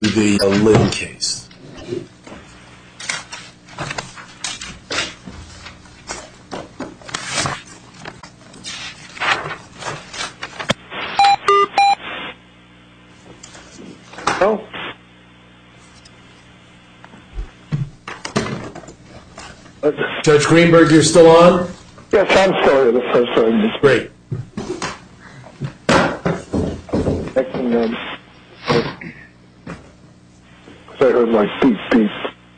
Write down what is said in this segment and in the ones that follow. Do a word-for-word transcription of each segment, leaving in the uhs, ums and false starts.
the Lynn case. Oh. Judge Greenberg, you're still on? Yes, I'm sorry. The first time. Great. And, um, I heard like beep beep.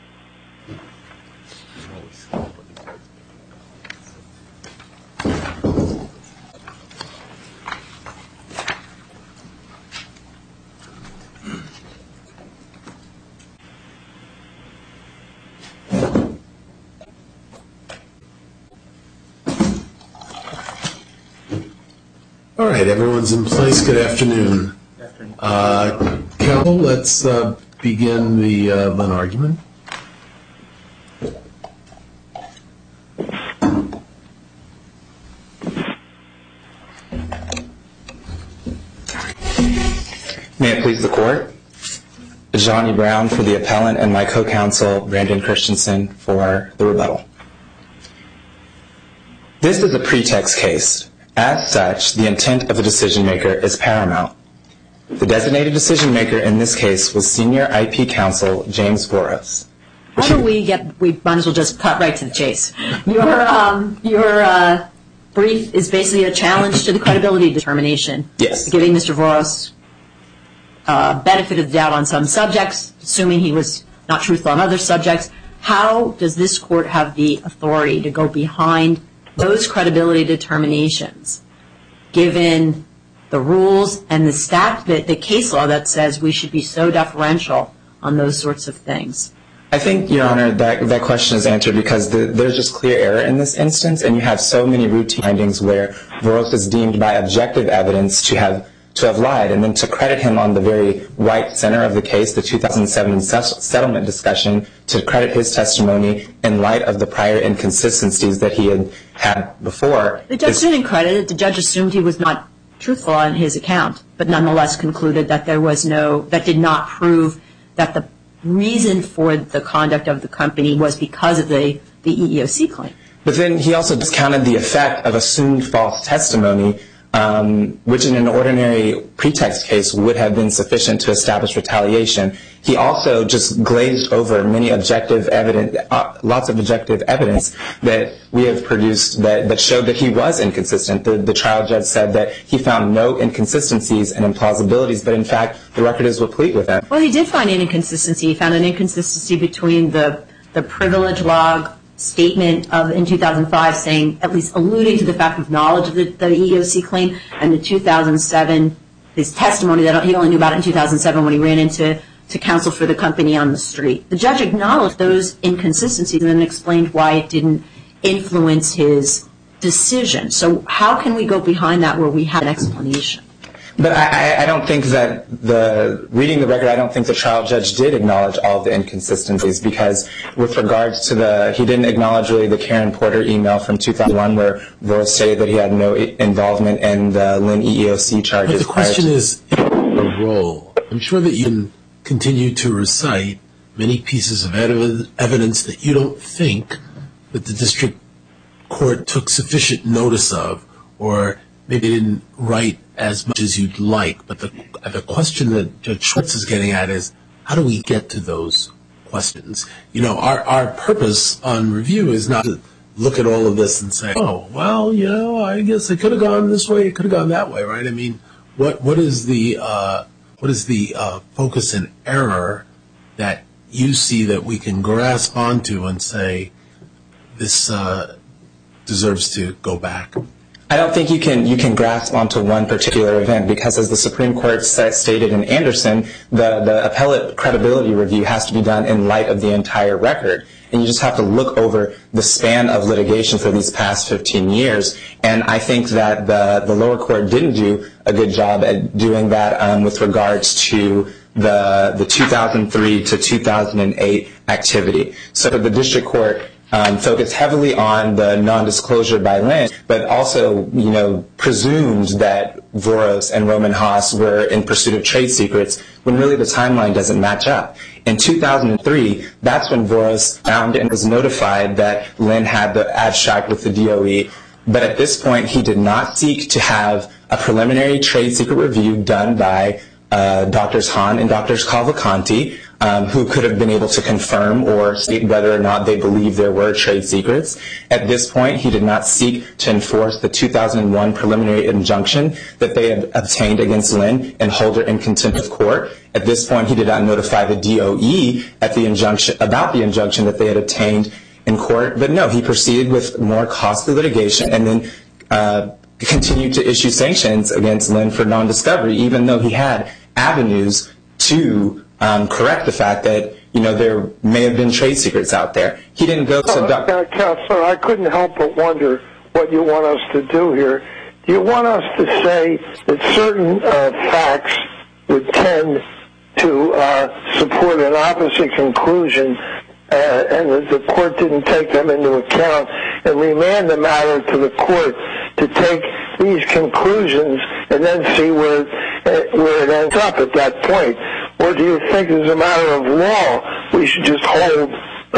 All right, everyone's in place. Good afternoon. Uh, Counsel, let's uh, begin the uh, Lynn argument. May it please the Court. Johnny Brown for the appellant and my co-counsel, Brandon Christensen, for the rebuttal. This is a pretext case. As such, the intent of the decision maker is paramount. The designated decision maker in this case was Senior I P Counsel James Voros. How do we get, we might as well just cut right to the chase. Your, um, your uh, brief is basically a challenge to the credibility determination. Yes. Giving Mister Voros uh, benefit of the doubt on some subjects, assuming he was not truthful on other subjects. How does this court have the authority to go behind those credibility determinations, given the rules and the stat, the, the case law that says we should be so deferential on those sorts of things? I think, Your Honor, that, that question is answered because the, there's just clear error in this instance, and you have so many routine findings where Voros is deemed by objective evidence to have to have lied, and then to credit him on the very right center of the case, the two thousand seven settlement discussion, to credit his testimony in light of the prior inconsistencies that he had had before. The judge didn't credit it. The judge assumed he was not truthful on his account, but nonetheless concluded that there was no, that did not prove that the reason for the conduct of the company was because of the, the E E O C claim. But then he also discounted the effect of assumed false testimony, um, which in an ordinary pretext case would have been sufficient to establish retaliation. He also just glazed over many objective evidence, uh, lots of objective evidence that we have produced that, that showed that he was inconsistent. The, the trial judge said that he found no inconsistencies and implausibilities, but in fact the record is replete with them. Well, he did find an inconsistency. He found an inconsistency between the, the privilege log statement of in two thousand five saying, at least alluding to the fact of knowledge of the, the E E O C claim, and the two thousand seven, his testimony that he only knew about it in two thousand seven when he ran into to counsel for the company on the street. The judge acknowledged those inconsistencies and then explained why it didn't influence his decision. So how can we go behind that where we have an explanation? But I, I don't think that the, reading the record, I don't think the trial judge did acknowledge all of the inconsistencies, because with regards to the, he didn't acknowledge really the Karen Porter email from two thousand one where Voros stated that he had no involvement in the Lynn E E O C charges. But the question is a role. I'm sure that you can continue to recite many pieces of ev- evidence that you don't think that the district court took sufficient notice of, or maybe didn't write as much as you'd like. But the, the question that Judge Schwartz is getting at is, how do we get to those questions? You know, our, our purpose on review is not to look at all of this and say, oh, well, you know, I guess it could have gone this way, it could have gone that way, right? I mean, what what is the uh, what is the uh, focus and error that you see that we can grasp onto and say, this uh, deserves to go back? I don't think you can you can grasp onto one particular event, because as the Supreme Court stated in Anderson, the, the appellate credibility review has to be done in light of the entire record. And you just have to look over the span of litigation for these past fifteen years. And I think that the, the lower court didn't do a good job at doing that um, with regards to the, the two thousand three to two thousand eight activity. So the district court um, focused heavily on the non-disclosure by Lynn, but also, you know, presumed that Voros and Roman Haas were in pursuit of trade secrets, when really the timeline doesn't match up. In two thousand three, that's when Voros found and was notified that Lynn had the abstract with the D O E. But at this point, he did not seek to have a preliminary trade secret review done by uh, Doctors Hahn and Doctors Cavalcanti, um, who could have been able to confirm or state whether or not they believed there were trade secrets. At this point, he did not seek to enforce the two thousand one preliminary injunction that they had obtained against Lynn and hold her in contempt of court. At this point, he did not notify the D O E at the injunction about the injunction that they had obtained in court. But no, he proceeded with more costly litigation and then uh, continued to issue sanctions against Lynn for non-discovery, even though he had avenues to um, correct the fact that, you know, there may have been trade secrets out there. He didn't go to... Uh, uh, Counselor, I couldn't help but wonder what you want us to do here. Do you want us to say that certain uh, facts would tend to uh, support an opposite conclusion uh, and that the court didn't take them into account, and remand the matter to the court to take these conclusions and then see where, uh, where it ends up at that point? Or do you think as a matter of law we should just hold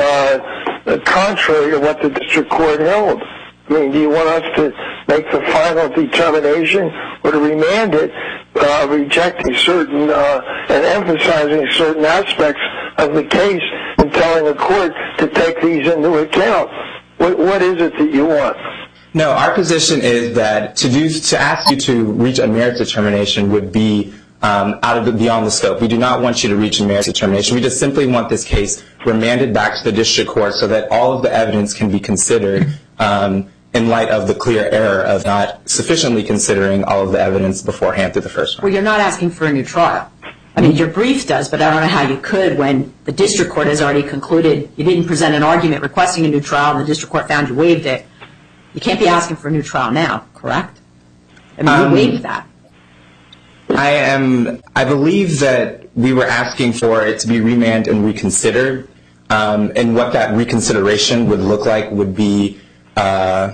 uh, contrary to what the district court held? I mean, do you want us to make the final determination or to remand it, uh, rejecting certain uh, and emphasizing certain aspects of the case and telling the court to take these into account? What, what is it that you want? No, our position is that to do to ask you to reach a merits determination would be um, out of the, beyond the scope. We do not want you to reach a merits determination. We just simply want this case remanded back to the district court so that all of the evidence can be considered um, in light of the clear error of not sufficiently considering all of the evidence beforehand through the first round. Well, you're not asking for a new trial. I mean, your brief does, but I don't know how you could when the district court has already concluded you didn't present an argument requesting a new trial and the district court found you waived it. You can't be asking for a new trial now, correct? I mean, um, you waived that. I am. I believe that we were asking for it to be remanded and reconsidered, um, and what that reconsideration would look like would be, uh,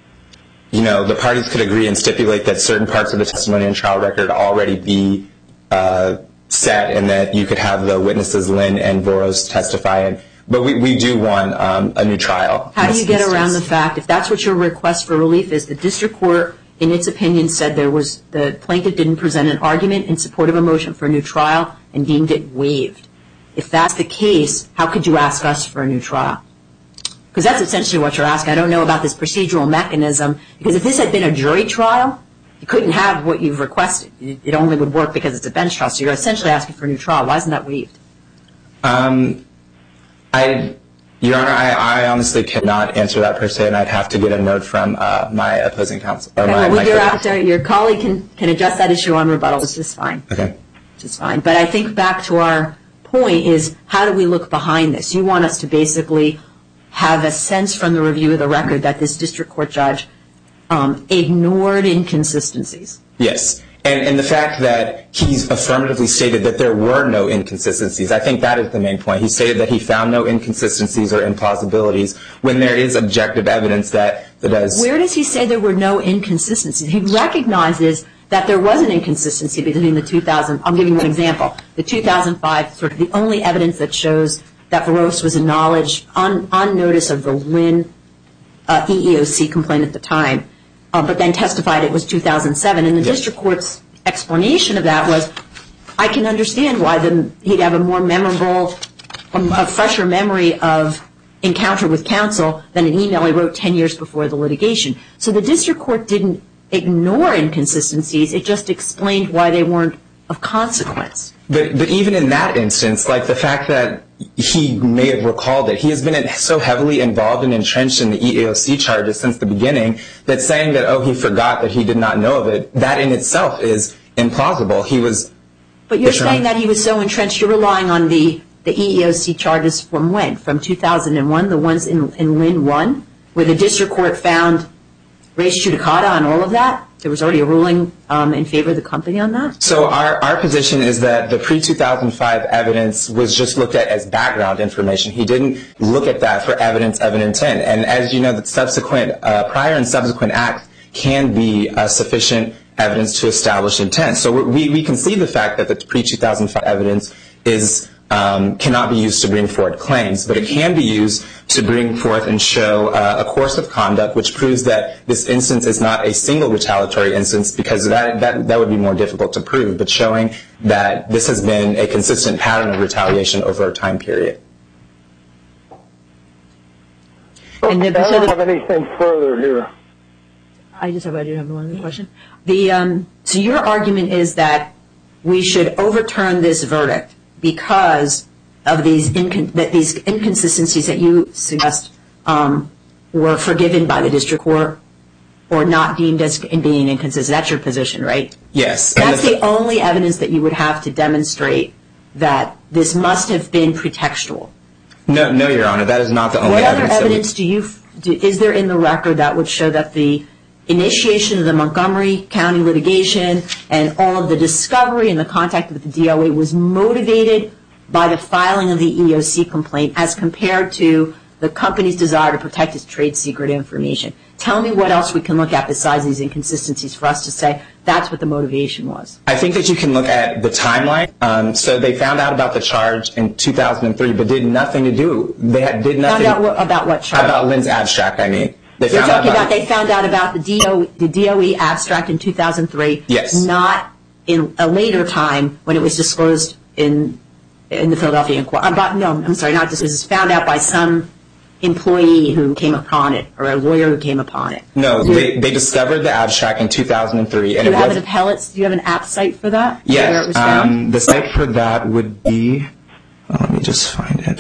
you know, the parties could agree and stipulate that certain parts of the testimony and trial record already be uh, set, and that you could have the witnesses Lynn and Voros testify. And, but we, we do want um, a new trial. How do you get around the fact, if that's what your request for relief is, the district court, in its opinion, said there was the plaintiff didn't present an argument in support of a motion for a new trial and deemed it waived. If that's the case, how could you ask us for a new trial? Because that's essentially what you're asking. I don't know about this procedural mechanism, because if this had been a jury trial, you couldn't have what you've requested. It only would work because it's a bench trial. So you're essentially asking for a new trial. Why isn't that waived? Um, I, Your Honor, I, I honestly cannot answer that per se, and I'd have to get a note from uh, my opposing counsel. Or okay, my, well, my your, after, your colleague can, can adjust that issue on rebuttal, which is fine. Okay. Which is fine. But I think back to our point is, how do we look behind this? You want us to basically have a sense from the review of the record that this district court judge um, ignored inconsistencies. Yes. And, and the fact that he's affirmatively stated that there were no inconsistencies, I think that is the main point. He stated that he found no inconsistencies or implausibilities when there is objective evidence that, that does. Where does he say there were no inconsistencies? He recognizes that there was an inconsistency between the two thousand, I'm giving you an example, the two thousand five, sort of the only evidence that shows that Voros was in knowledge, on, on notice of the Lynn uh, E E O C complaint at the time, uh, but then testified it was two thousand seven. And the yes. district court's explanation of that was, I can understand why the, he'd have a more memorable, um, a fresher memory of encounter with counsel than an email he wrote ten years before the litigation. So the district court didn't ignore inconsistencies, it just explained why they weren't of consequence. But, but even in that instance, like the fact that he may have recalled it, he has been so heavily involved and entrenched in the E E O C charges since the beginning that saying that, oh, he forgot that he did not know of it, that in itself is implausible. He was... But you're saying that he was so entrenched, you're relying on the, the E E O C charges from when? From two thousand one, the ones in, in Lynn one, where the district court found res judicata on all of that? there was already a ruling um, in favor of the company on that? So our, our position is that the pre two thousand five evidence was just looked at as background information. He didn't look at that for evidence of an intent. And as you know, the subsequent, uh, prior and subsequent acts can be uh, sufficient evidence to establish intent. So we, we concede the fact that the pre two thousand five evidence is um, cannot be used to bring forward claims, but it can be used to bring forth and show uh, a course of conduct which proves that this instance is not a single retaliatory instance, because that, that, that would be more difficult to prove, but showing that this has been a consistent pattern of retaliation over a time period. And I don't have anything further here. I just have, I do have one other question. The, um, so your argument is that we should overturn this verdict because of these incon- that these inconsistencies that you suggest um, were forgiven by the district court or not deemed as being inconsistent. That's your position, right? Yes. That's the only evidence that you would have to demonstrate that this must have been pretextual. No, no, Your Honor, that is not the only what evidence. What other evidence do you do, is there in the record that would show that the initiation of the Montgomery County litigation and all of the discovery and the contact with the D O A was motivated by the filing of the E E O C complaint as compared to the company's desire to protect its trade secret information? Tell me what else we can look at besides these inconsistencies for us to say that's what the motivation was. I think that you can look at the timeline. Um, so they found out about the charge in two thousand three, but did nothing to do. They had, did nothing. Found out what, about what charge? About Lynn's abstract, I mean. They You're found talking out about, about they found out about the, D O, the D O E abstract in two thousand three. Yes. Not in a later time when it was disclosed in in the Philadelphia Inquirer. No, I'm sorry, not this. It was found out by some employee who came upon it or a lawyer who came upon it. No, they, they discovered the abstract in two thousand three. And do you it have was, an appellate? Do you have an app site for that? Yes. Where it was found? Um, the site for that would be. Oh, let me just find it.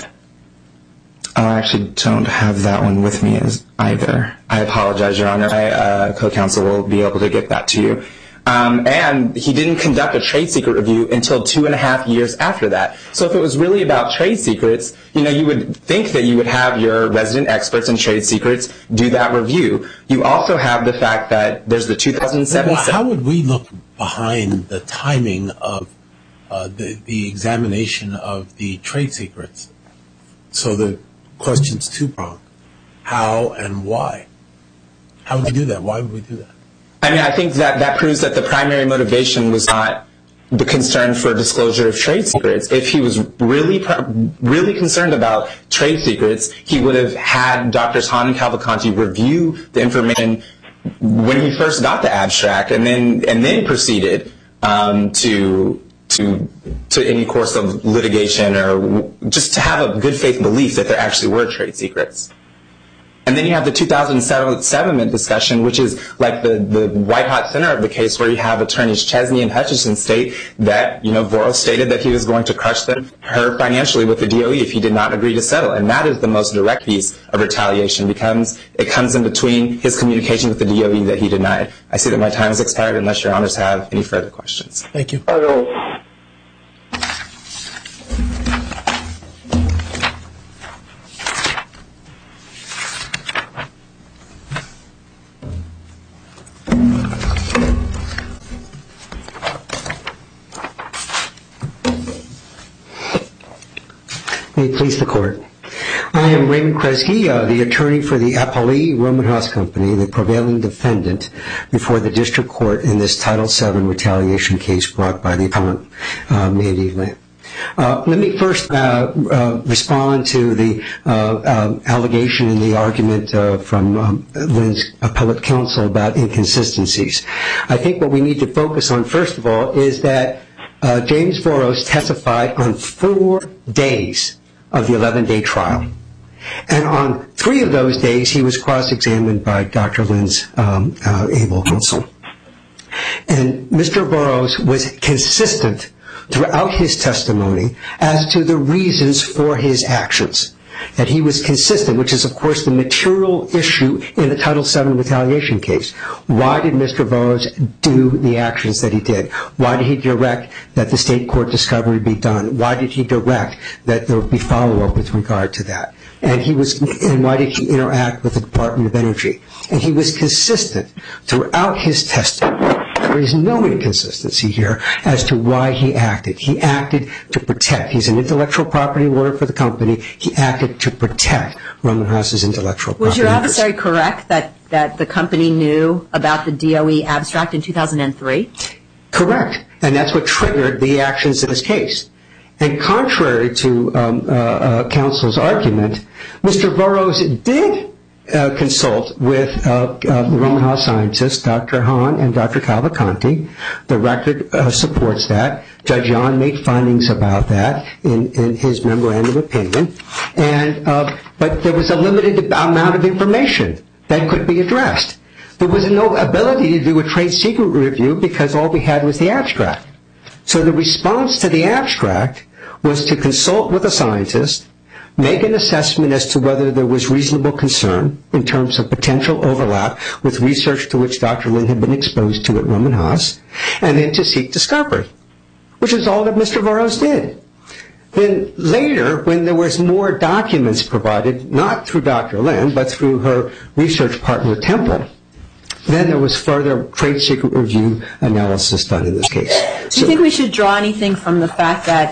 I actually don't have that one with me as either. I apologize, Your Honor. My uh, co-counsel will be able to get that to you. Um, and he didn't conduct a trade secret review until two and a half years after that. So if it was really about trade secrets, you know, you would think that you would have your resident experts in trade secrets do that review. You also have the fact that there's the two thousand seven. Well, how would we look behind the timing of uh, the, the examination of the trade secrets? So the question's two-pronged. How and why? How would we do that? Why would we do that? I mean, I think that that proves that the primary motivation was not the concern for disclosure of trade secrets. If he was really, really concerned about trade secrets, he would have had Doctors Hahn and Cavalcanti review the information when he first got the abstract, and then and then proceeded um, to to to any course of litigation, or just to have a good faith belief that there actually were trade secrets. And then you have the two thousand seven discussion, which is like the, the white-hot center of the case, where you have attorneys Chesney and Hutchison state that, you know, Voros stated that he was going to crush them, her financially with the D O E if he did not agree to settle. And that is the most direct piece of retaliation, because it comes in between his communication with the D O E that he denied. I see that my time has expired, unless Your Honors have any further questions. Thank you. I don't. May it please the Court. I am Raymond Kresge, uh, the attorney for the Appali Roman House Company, the prevailing defendant before the district court in this Title seven retaliation case brought by the appellant, uh, Mandy Lynn. Uh, let me first uh, uh, respond to the uh, uh, allegation and the argument uh, from um, Lynn's appellate counsel about inconsistencies. I think what we need to focus on, first of all, is that uh, James Voros testified on four days of the eleven-day trial. And on three of those days, he was cross-examined by Doctor Lynn's um, uh, able counsel. And Mister Voros was consistent throughout his testimony as to the reasons for his actions. that he was consistent, which is, of course, the material issue in the Title seven retaliation case. Why did Mister Burroughs do the actions that he did? Why did he direct that the state court discovery be done? Why did he direct that there would be follow-up with regard to that? And he was, and why did he interact with the Department of Energy? And he was consistent throughout his testimony. There is no inconsistency here as to why he acted. He acted to protect. He's an intellectual property lawyer for the company. He acted to protect Roman Haas's intellectual property. Was your adversary correct that, that the company knew about the D O E abstract in two thousand three? Correct. And that's what triggered the actions in this case. And contrary to um, uh, uh, counsel's argument, Mister Burroughs did uh, consult with uh, uh, the Roman Haas scientists, Doctor Hahn and Doctor Cavalcanti. The record uh, supports that. Judge Yon made findings about that in, in his memorandum opinion. And uh, but there was a limited amount of information that could be addressed. There was no ability to do a trade secret review because all we had was the abstract. So the response to the abstract was to consult with a scientist, make an assessment as to whether there was reasonable concern in terms of potential overlap with research to which Doctor Lin had been exposed to at Roman Haas, and then to seek discovery, which is all that Mister Burroughs did. Then later, when there was more documents provided, not through Doctor Lin, but through her research partner, Temple, then there was further trade secret review analysis done in this case. Do so, you think we should draw anything from the fact that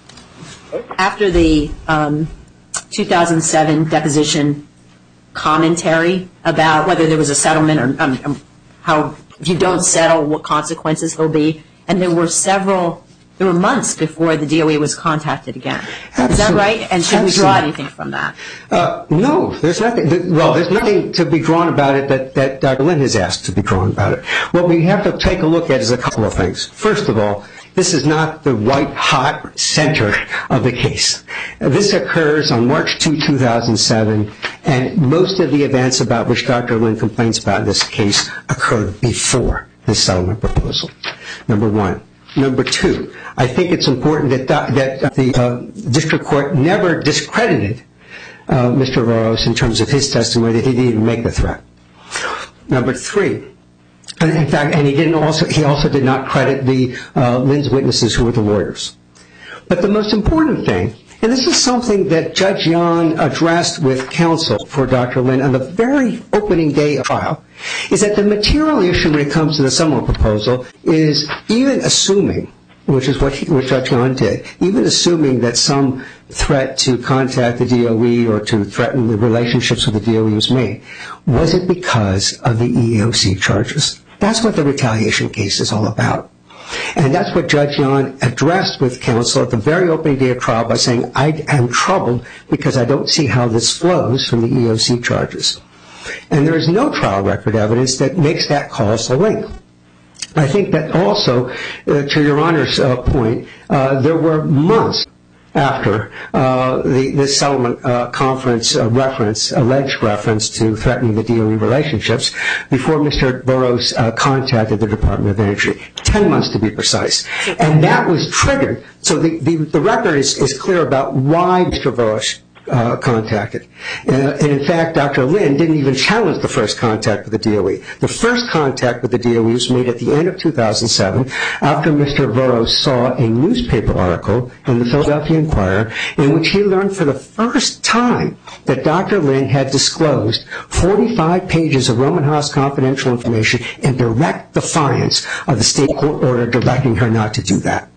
after the um, two thousand seven deposition commentary about whether there was a settlement or um, um, how if you don't settle, what consequences there'll be, and there were several, there were months before the D O E was contacted again. Absolutely. Is that right? And should Absolutely. we draw anything from that? Uh, no, there's nothing. Well, there's nothing to be drawn about it that, that Doctor Lin has asked to be drawn about it. What we have to take a look at is a couple of things. First of all, this is not the white-hot center of the case. This occurs on March second, two thousand seven, and most of the events about which Doctor Lin complains about in this case occurred before this settlement proposal, number one. Number two, I think it's important that, that the uh, district court never discredited uh, Mister Burroughs in terms of his testimony that he didn't even make the threat. Number three, and in fact, and he didn't also he also did not credit the uh, Lin's witnesses who were the lawyers. But the most important thing, and this is something that Judge Yon addressed with counsel for Doctor Lin on the very opening day of trial, is that the material issue when it comes to the settlement proposal is even assuming, which is what, he, what Judge Yon did, even assuming that some threat to contact the D O E or to threaten the relationships with the D O E was made, was it because of the E E O C charges? That's what the retaliation case is all about. And that's what Judge Yon addressed with counsel at the very opening day of trial by saying, I am troubled because I don't see how this flows from the E E O C charges. And there is no trial record evidence that makes that causal link. I think that also, uh, to Your Honor's uh, point, uh, there were months after uh, the, the settlement uh, conference uh, reference, alleged reference to threatening the D O E relationships, before Mister Burroughs uh, contacted the Department of Energy. Ten months to be precise. And that was triggered. So the, the, the record is, is clear about why Mister Burroughs Uh, contacted. Uh, and in fact, Doctor Lin didn't even challenge the first contact with the D O E. The first contact with the D O E was made at the end of two thousand seven after Mister Burroughs saw a newspaper article in the Philadelphia Inquirer in which he learned for the first time that Doctor Lin had disclosed forty-five pages of Roman Haas confidential information in direct defiance of the state court order directing her not to do that.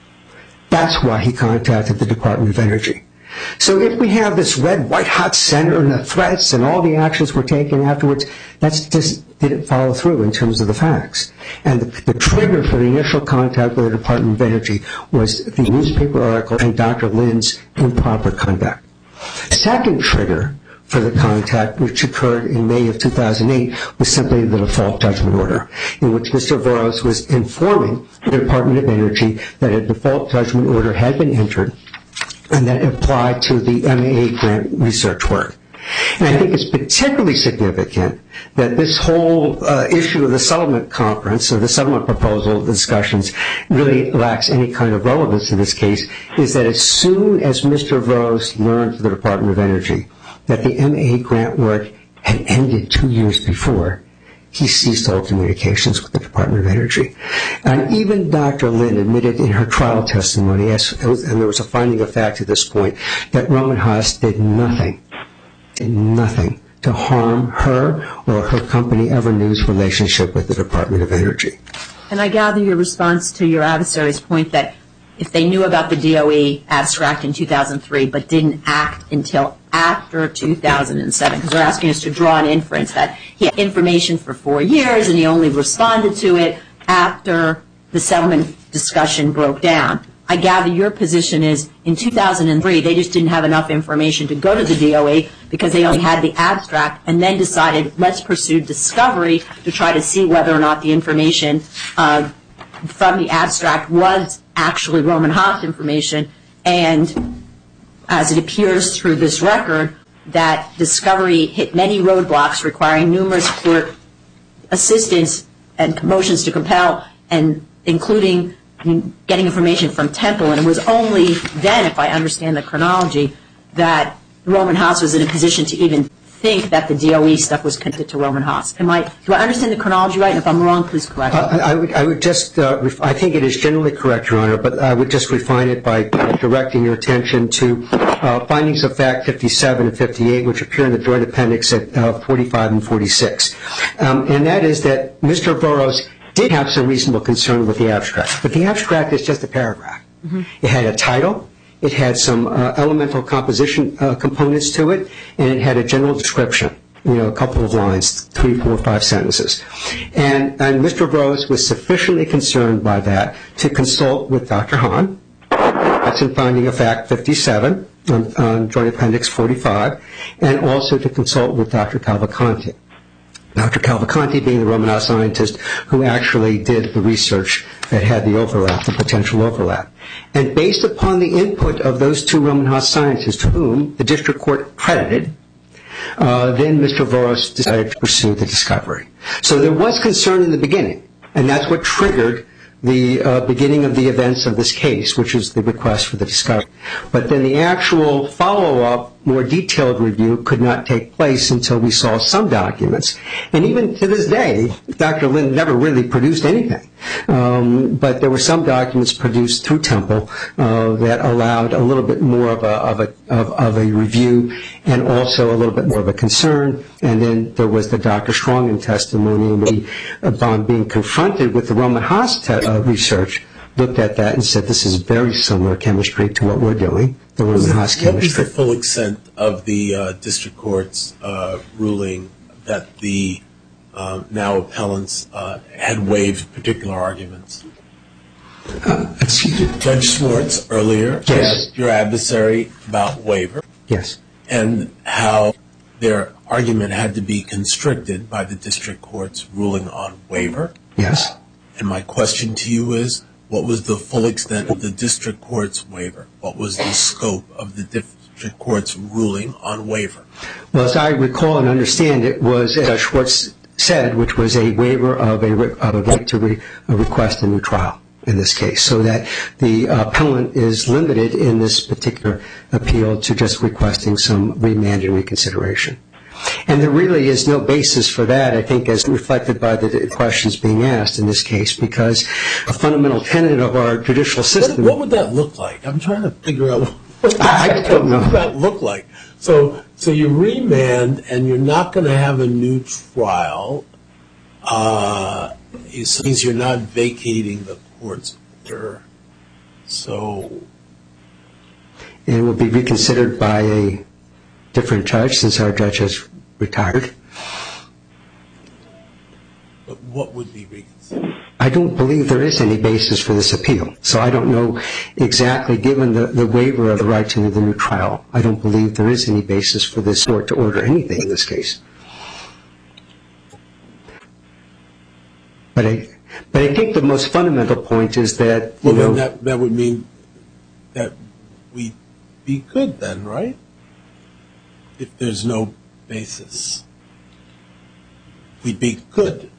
That's why he contacted the Department of Energy. So if we have this red, white, hot center and the threats and all the actions were taken afterwards, that just didn't follow through in terms of the facts. And the, the trigger for the initial contact with the Department of Energy was the newspaper article and Doctor Lin's improper conduct. Second trigger for the contact, which occurred in May of two thousand eight, was simply the default judgment order, in which Mister Burroughs was informing the Department of Energy that a default judgment order had been entered and that applied to the M A A grant research work. And I think it's particularly significant that this whole uh, issue of the settlement conference or the settlement proposal discussions really lacks any kind of relevance in this case, is that as soon as Mister Voros learned from the Department of Energy that the M A grant work had ended two years before, he ceased all communications with the Department of Energy. And even Doctor Lin admitted in her trial testimony, as, and there was a finding of fact at this point, that Roman Haas did nothing, did nothing to harm her or her company Evernew's relationship with the Department of Energy. And I gather your response to your adversary's point that if they knew about the D O E abstract in two thousand three but didn't act until after two thousand seven, because they're asking us to draw an inference that he had information for four years and he only responded to it after the settlement discussion broke down. I gather your position is in two thousand three they just didn't have enough information to go to the D O E because they only had the abstract, and then decided let's pursue discovery to try to see whether or not the information uh, from the abstract was actually Roman Haas information. And as it appears through this record, that discovery hit many roadblocks requiring numerous court assistance and motions to compel, and including getting information from Temple. And it was only then, if I understand the chronology, that Roman Haas was in a position to even think that the D O E stuff was connected to Roman Haas. Am I, do I understand the chronology right? And if I'm wrong, please correct me. Uh, I would, I would just, uh, ref- I think it is generally correct, Your Honor, but I would just refine it by uh, directing your attention to uh, findings of fact fifty-seven and fifty-eight, which appear in the joint appendix at uh, forty-five and forty-six. Um, and that is that Mister Voros did have some reasonable concern with the abstract, but the abstract is just a paragraph. Mm-hmm. It had a title. It had some uh, elemental composition uh, components to it, and it had a general description, you know, a couple of lines, three, four, five sentences. And, and Mister Voros was sufficiently concerned by that to consult with Doctor Hahn. That's in finding of fact fifty-seven on, on Joint Appendix forty-five, and also to consult with Doctor Cavalcanti. Doctor Cavalcanti being the Roman Haas scientist who actually did the research that had the overlap, the potential overlap. And based upon the input of those two Roman Haas scientists, whom the district court credited, uh, then Mister Voros decided to pursue the discovery. So there was concern in the beginning, and that's what triggered the uh, beginning of the events of this case, which is the request for the discovery. But then the actual follow-up, more detailed review could not take place until we saw some documents. And even to this day, Doctor Lin never really produced anything. Um, but there were some documents produced through Temple uh, that allowed a little bit more of a, of, a, of, of a review and also a little bit more of a concern. And then there was the Doctor Strongen testimony, and we, upon being confronted with the Roman Haas te- uh, research, looked at that and said this is very similar chemistry to what we're doing, the Roman Haas chemistry. What was the full extent of the uh, district court's uh, ruling that the uh, now appellants uh, had waived particular arguments? Uh, excuse me? Judge Swartz earlier yes. asked your adversary about waiver. Yes. And how their argument had to be constricted by the district court's ruling on waiver. Yes. And my question to you is, what was the full extent of the district court's waiver? What was the scope of the district court's ruling on waiver? Well, as I recall and understand, it was, as Schwartz said, which was a waiver of a, of a right to re, a request a new trial in this case, so that the appellant is limited in this particular appeal to just requesting some remand and reconsideration. And there really is no basis for that, I think, as reflected by the questions being asked in this case, because a fundamental tenet of our judicial system... What, what would that look like? I'm trying to figure out what, I don't know. what would that look like. So, so you remand, and you're not going to have a new trial. Uh, it means you're not vacating the court's order. So... And it will be reconsidered by a different judge, since our judge has retired. But what would be reconsidered? I don't believe there is any basis for this appeal. So I don't know exactly, given the, the waiver of the right to the new trial, I don't believe there is any basis for this court to order anything in this case. But I, but I think the most fundamental point is that, you well, know... Then that, that would mean that we'd be good then, right? If there's no basis, we'd be good.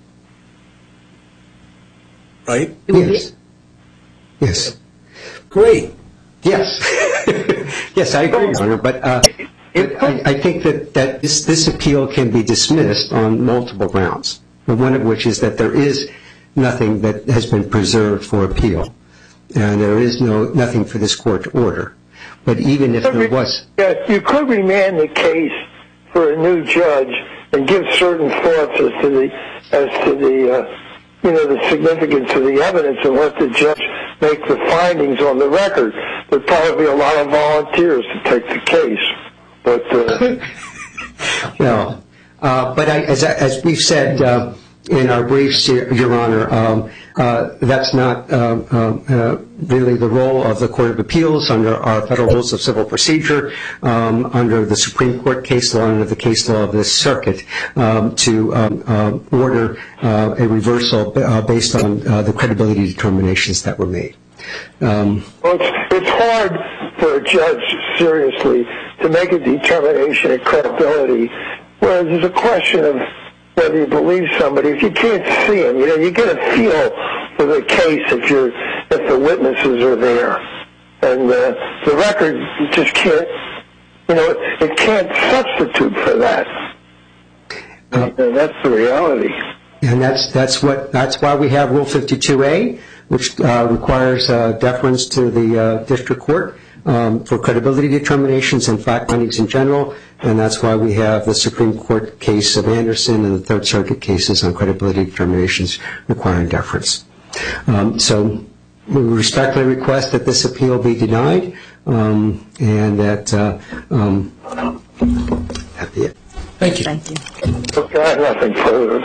Right? Yes. Yes. Great. Yes. Yes, I agree, Your Honor. But, uh, but I, I think that, that this, this appeal can be dismissed on multiple grounds, one of which is that there is nothing that has been preserved for appeal, and there is no nothing for this court to order. But even if there was... Yeah, you could remand the case for a new judge and give certain thoughts as to the, as to the uh, you know, the significance of the evidence and let the judge make the findings on the record. There'd probably be a lot of volunteers to take the case. But, uh... no. Uh, but I, as, as we've said uh, in our briefs, Your Honor, um, uh, that's not uh, uh, really the role of the Court of Appeals under our Federal Rules of Civil Procedure, um, under the Supreme Court case law, and under the case law of this circuit, um, to um, uh, order uh, a reversal uh, based on uh, the credibility determinations that were made. Um, well, it's, it's hard for a judge, seriously, to make a determination of credibility, whereas there's a question of whether you believe somebody. If you can't see them, you know, you get a feel for the case if you're if the witnesses are there, and uh, the record just can't, you know, it, it can't substitute for that. Uh, and that's the reality. And that's that's what that's why we have Rule fifty-two A, which uh, requires uh, deference to the uh, district court um, for credibility determinations and fact findings in general, and that's why we have the Supreme Court case of Anderson and the Third Circuit cases on credibility determinations requiring deference. Um, so we respectfully request that this appeal be denied, um, and that uh, um, that'd be it. Thank you. Thank you. Okay, I have nothing further.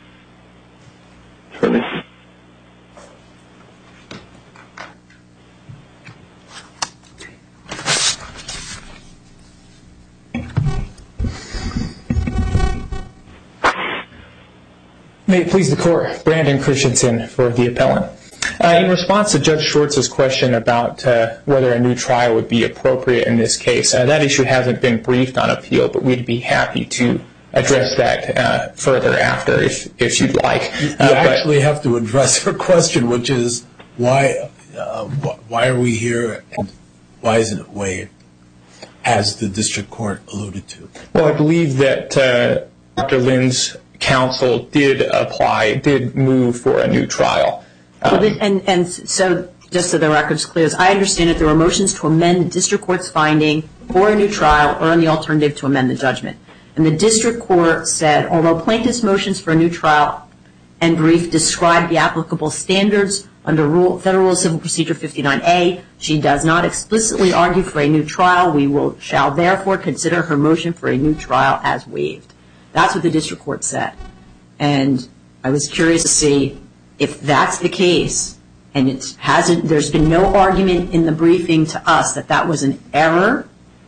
May it please the Court, Brandon Christensen for the appellant. Uh, in response to Judge Schwartz's question about uh, whether a new trial would be appropriate in this case, uh, that issue hasn't been briefed on appeal, but we'd be happy to address that uh, further after if, if you'd like. You uh, actually but, have to address her question, which is why uh, why are we here and why isn't it waived, as the district court alluded to? Well, I believe that uh, Doctor Lynn's counsel did apply, did move for a new trial. Um, and, and so, just so the record's clear, as I understand it, there were motions to amend the district court's finding for a new trial or on the alternative to amend the judgment. And the district court said, although plaintiff's motions for a new trial and brief describe the applicable standards under rule, Federal Rules of Civil Procedure fifty-nine A, she does not explicitly argue for a new trial. We will shall therefore consider her motion for a new trial as waived. That's what the district court said. And I was curious to see if that's the case, and it hasn't, there's been no argument in the briefing to us that that was an error,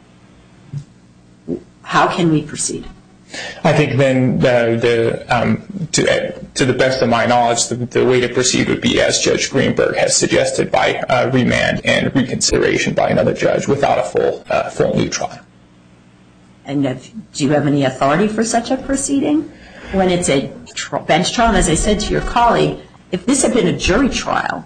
how can we proceed? I think then the, the um, to, to the best of my knowledge, the, the way to proceed would be as Judge Greenberg has suggested, by uh, remand and reconsideration by another judge without a full uh, full new trial. And if, do you have any authority for such a proceeding? When it's a tr- bench trial, and as I said to your colleague, if this had been a jury trial,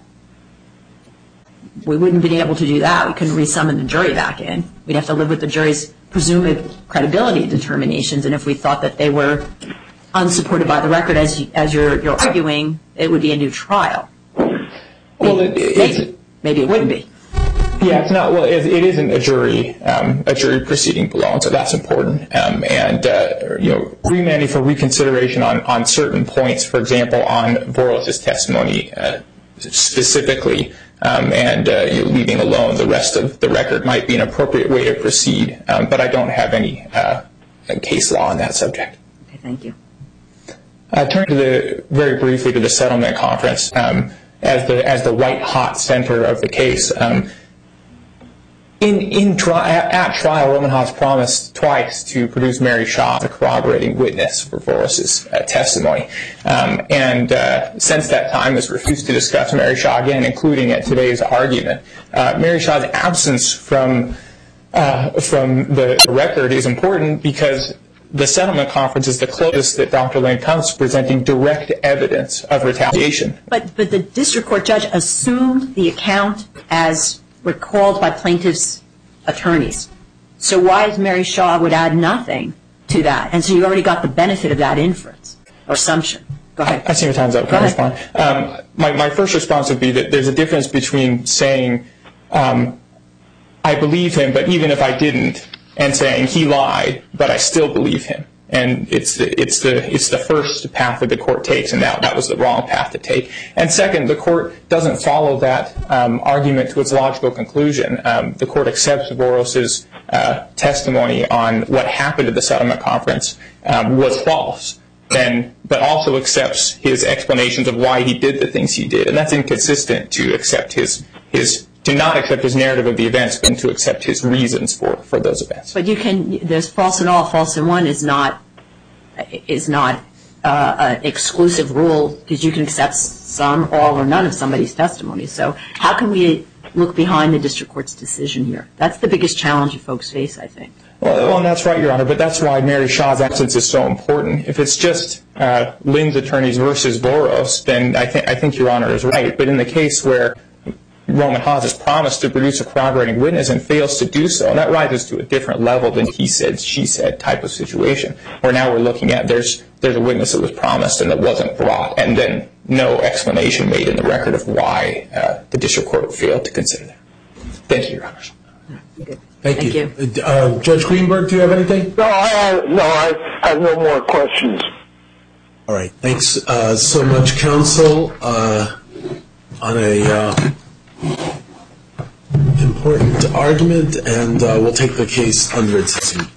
we wouldn't have been able to do that. We couldn't resummon the jury back in. We'd have to live with the jury's presumed credibility determinations, and if we thought that they were unsupported by the record, as, you, as you're, you're arguing, it would be a new trial. Well, maybe, it, maybe, maybe it wouldn't be. Yeah, it's not. Well, it, it isn't a jury, um, a jury proceeding below, and so that's important. Um, and uh, you know, remanding for reconsideration on, on certain points, for example, on Boros' testimony uh, specifically, um, and uh, you know, leaving alone the rest of the record might be an appropriate way to proceed. Um, but I don't have any uh, case law on that subject. Okay, thank you. Uh, turning to the very briefly to the settlement conference, um, as the as the white hot center of the case. Um, In, in tri- at trial, Romanhoff promised twice to produce Mary Shaw as a corroborating witness for Boros' uh, testimony. Um, and uh, since that time has refused to discuss Mary Shaw again, including at today's argument. Uh, Mary Shaw's absence from, uh, from the record is important because the settlement conference is the closest that Doctor Lane comes to presenting direct evidence of retaliation. But but the district court judge assumed the account as recalled by plaintiff's attorneys. So why is Mary Shaw would add nothing to that? And so you already got the benefit of that inference or assumption. Go ahead. I see your time's up. Can I respond? Um, my, my first response would be that there's a difference between saying, um, I believe him, but even if I didn't, and saying he lied, but I still believe him. And it's the, it's the, it's the first path that the court takes, and that, that was the wrong path to take. And second, the court doesn't follow that um, argument to its logical conclusion. Um, the court accepts Voros's uh, testimony on what happened at the settlement conference um, was false, and, but also accepts his explanations of why he did the things he did. And that's inconsistent to accept his, his to not accept his narrative of the events, but to accept his reasons for, for those events. But you can, there's false in all, false in one is not, is not uh, an exclusive rule, because you can accept some, all, or none of somebody's testimony. So how can we look behind the district court's decision here? That's the biggest challenge you folks face, I think. Well, well, and that's right, Your Honor, but that's why Mary Shaw's absence is so important. If it's just uh, Lynn's attorneys versus Voros, then I, th- I think Your Honor is right. But in the case where Roman Haas has promised to produce a corroborating witness and fails to do so, and that rises to a different level than he said, she said type of situation, where now we're looking at there's there's a witness that was promised and that wasn't brought, and then no explanation made in the record of why uh, the district court failed to consider that. Thank you, Your Honor. Thank, Thank you. you. Uh, Judge Greenberg, do you have anything? No, I have, no, I have no more questions. All right. Thanks uh, so much, counsel, uh, on a uh, important argument, and uh, we'll take the case under its